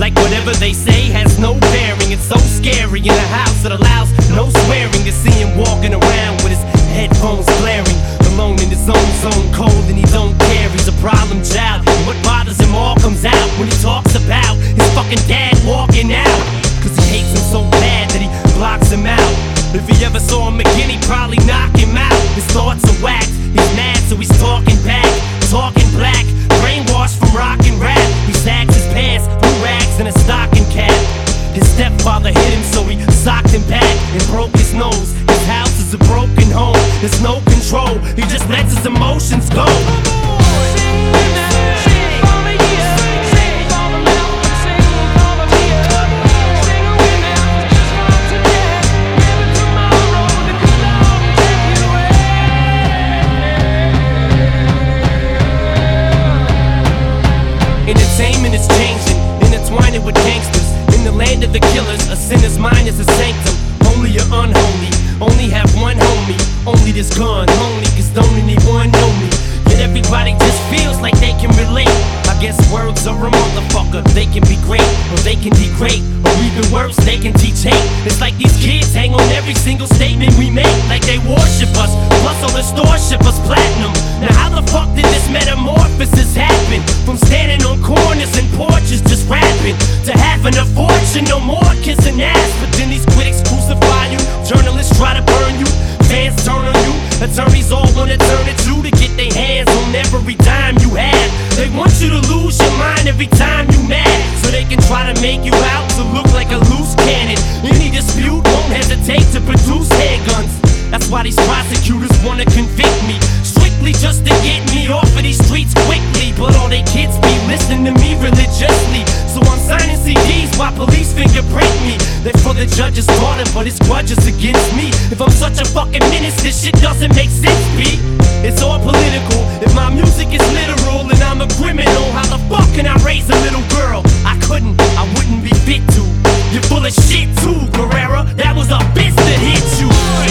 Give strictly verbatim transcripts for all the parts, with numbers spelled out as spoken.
Like whatever they say has no bearing. It's so scary in a house that allows no swearing. To see him walking around with his headphones blaring, alone in his own zone, cold and he don't care. He's a problem child, and what bothers him all comes out when he talks about his fucking dad walking out. Cause he hates him so bad that he blocks him out. If he ever saw him again, he'd probably knock him out. His thoughts are whacked, he's mad so he's talking back, talking black, brainwashed from rock and rap. He sags his pants, blue rags and a stocking cap. His stepfather hit him so he socked him back and broke his nose. His house is a broken home, there's no control, he just lets his emotions go. Entertainment is changing, intertwining with gangsters. In the land of the killers, a sinner's mind is a sanctum. Holy or unholy, only have one homie. Only this gun, only cause don't anyone know me. Yet everybody just feels like they can relate. I guess words are a motherfucker. They can be great, or they can degrade, or even worse, they can teach hate. It's like these kids hang on every single statement we make, like they worship us, plus all the stores ship us platinum. Now how the fuck did this metamorphosis happen? From standing on corners and porches just rapping, to having a fortune, no more kissing ass. But then these critics crucify you, journalists try to burn you, fans turn on you, attorneys all wanna turn it you to get their hands on every dime you have. They want you to lose your mind every time you mad, so they can try to make you out to look like a loose cannon. Any dispute won't hesitate to produce handguns. That's why these prosecutors wanna convict me, strictly just to get me off of these streets quickly. But all they kids be listening to me religiously, so I'm signing C Ds while police fingerprint me. They're for the judge's daughter, but his grudge is against me. If I'm such a fucking menace, this shit doesn't make sense, B. It's all political. If my music is literal and I'm a criminal, how the fuck can I raise a little girl? I couldn't, I wouldn't be fit to. You're full of shit too, Guerrera. That was a bitch that hit you.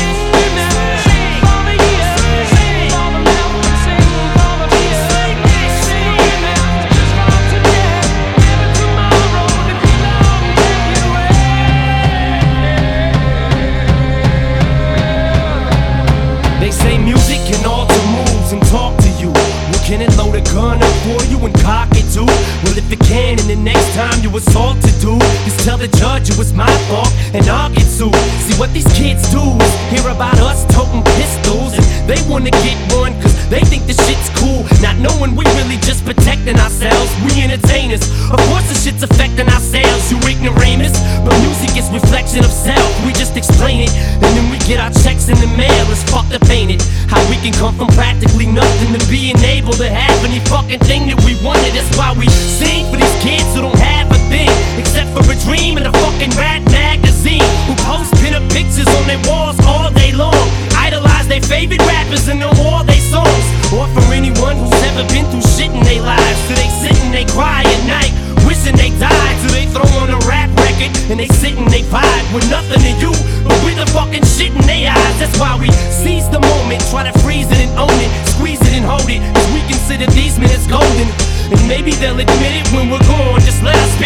They say music can alter moods and talk to you. Well, can it load a gun up for you and cock it too? Well, if it can, and the next time you assault to do, just tell the judge it was my fault and I'll get sued. See what these kids do is hear about us toting pistols, and they wanna get one cause they think the shit's cool, not knowing we really just protecting ourselves. We entertainers, of course the shit's affecting our sales, you ignoramus. But music is reflection of self, we just explain it, and then we get our checks in the mail. It's fucked up, ain't it? How we can come from practically nothing to being able to have any fucking thing that we wanted. That's why we sing for these kids who don't have a thing except for a dream and a fucking rap magazine, who post pin-up pictures on their walls all day long, idolize their favorite rappers and know all their songs. Or for anyone who's never been through shit in their lives, so they sit and they cry at night wishing they died. So they throw on a rap record and they sit and they vibe with nothing to you but with the fucking shit in their eyes. That's why we seize the moment, try to freeze it and own it, squeeze it and hold it, cause we consider these minutes golden. And maybe they'll admit it when we're gone, just let us